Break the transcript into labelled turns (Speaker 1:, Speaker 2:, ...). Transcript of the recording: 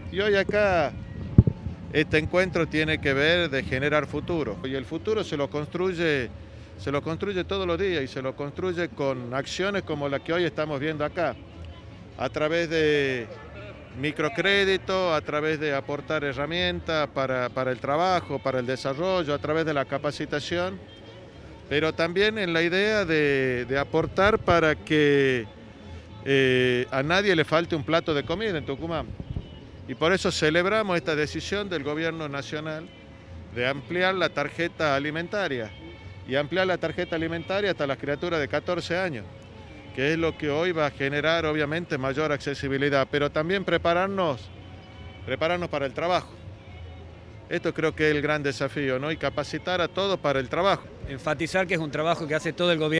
Speaker 1: Y hoy acá este encuentro tiene que ver de generar futuro. Y el futuro se lo construye todos los días y se lo construye con acciones como la que hoy estamos viendo acá, a través de microcrédito, a través de aportar herramientas para el trabajo, para el desarrollo, a través de la capacitación, pero también en la idea de aportar para que a nadie le falte un plato de comida en Tucumán. Y por eso celebramos esta decisión del gobierno nacional de ampliar la tarjeta alimentaria y ampliar la tarjeta alimentaria hasta las criaturas de 14 años, que es lo que hoy va a generar obviamente mayor accesibilidad, pero también prepararnos para el trabajo. Esto creo que es el gran desafío, ¿no? Y capacitar a todos para el trabajo.
Speaker 2: Enfatizar que es un trabajo que hace todo el gobierno.